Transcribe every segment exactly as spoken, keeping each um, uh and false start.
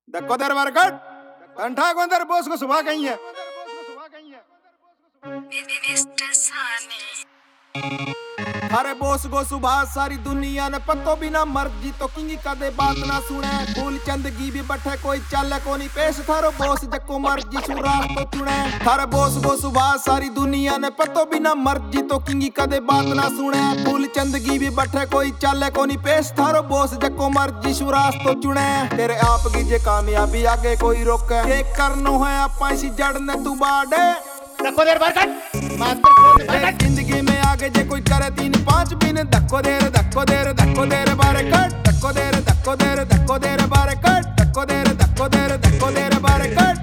धक्को देर वर्कट अंठा को अंदर बोस को सुबह कहीं है अरे बोस गो सुबह सारी दुनिया ने पतो बिना मर्जी तो किंगी कदे बात ना सुने फूल चंदगी भी बैठे कोई चल को नहीं पेश थारो बोस जको मर्जी सुराग तो चुने थारे बोस गो सुबह सारी दुनिया ने पतो बिना मर्जी तो किंगी कदे बात ना सुने फूल चंदगी भी बैठे कोई चल को नहीं पेश थारो बोस जको मर्जी सुराग तो चुने तेरे आप की जे कामयाबी आगे कोई रोके ये करनो है आपा इसी जड़ ने तू बाड़े धक्को देर बरकत मास्टर खोल बरकत जिंदगी में आगे जे कोई करे तीन पांच बिन धक्को देर धक्को देर धक्को देर बरकत धक्को देर धक्को देर धक्को देर बरकत धक्को देर धक्को देर धक्को देर बरकत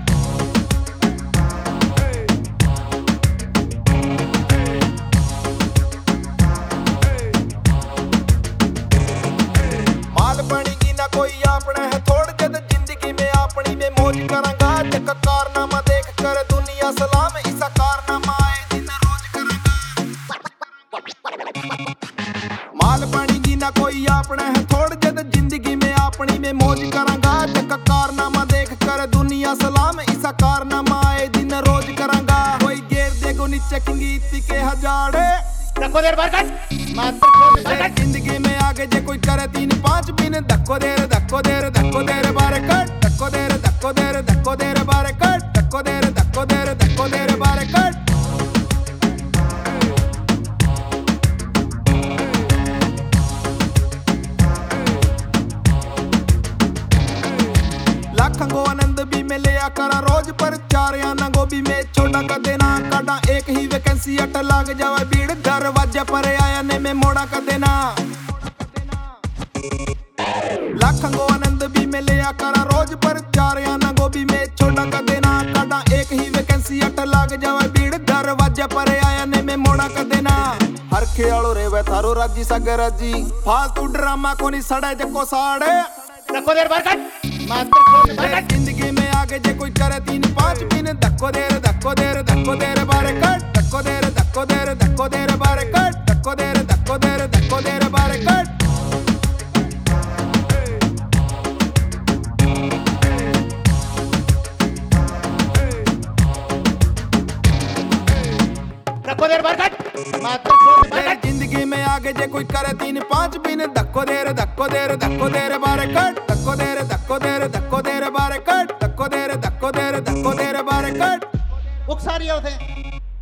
माल बनेगी ना कोई अपने है थोड़ जद जिंदगी में अपनी में मौज करांगा जक कारनामा देख कर दुनिया सलाम ऐसा कारनामा आए दिन रोज करांगा माल बनेगी ना कोई अपने है थोड़ जद जिंदगी में अपनी में मौज करांगा जक कारनामा देख कर दुनिया सलाम ऐसा कारनामा आए दिन रोज करांगा कोई गेर देखो नीचे किंगी इत्ती के हजारे धक्को देर बरकत मास्टर खोल बरकत जिंदगी में आगे जे कोई करे तीन पांच बिन धक्को देर धक्को देर धक्को देर बरकत धक्को देर धक्को देर धक्को देर बरकत धक्को देर धक्को देर धक्को देर बरकत लाखों आनंद भी में लिया करा रोज पर चार आना गोभी में छोटा कर देना काटा एक ही वैकेंसी अट लाग जावे भीड़ दरवाजे पर आया ने में मोड़ा कर देना लाखों आनंद भी में लिया करा रोज पर चार आना गोभी में छोटा कर देना काटा एक ही वैकेंसी अट लाग जावे भीड़ दरवाजे पर आया ने में मोड़ा कर देना हर खेलो रेवे थारो राजी सगे राजी फालतू ड्रामा को नहीं सड़े जको साड़े धक्को देर बरकत मास्टर खोल बरकत जिंदगी में आगे जे कोई करे तीन पांच बिन धक्को देर धक्को देर धक्को देर बरकत धक्को देर धक्को देर धक्को देर बरकत धक्को देर धक्को देर धक्को देर बरकत धक्को देर बरकत मास्टर खोल बरकत जिंदगी में आगे जे कोई करे तीन पांच बिन धक्को देर धक्को देर धक्को देर बरकत धक्को देर धक्को देर धक्को देर बरकत धक्को देर धक्को देर धक्को देर बरकत उकसारी होते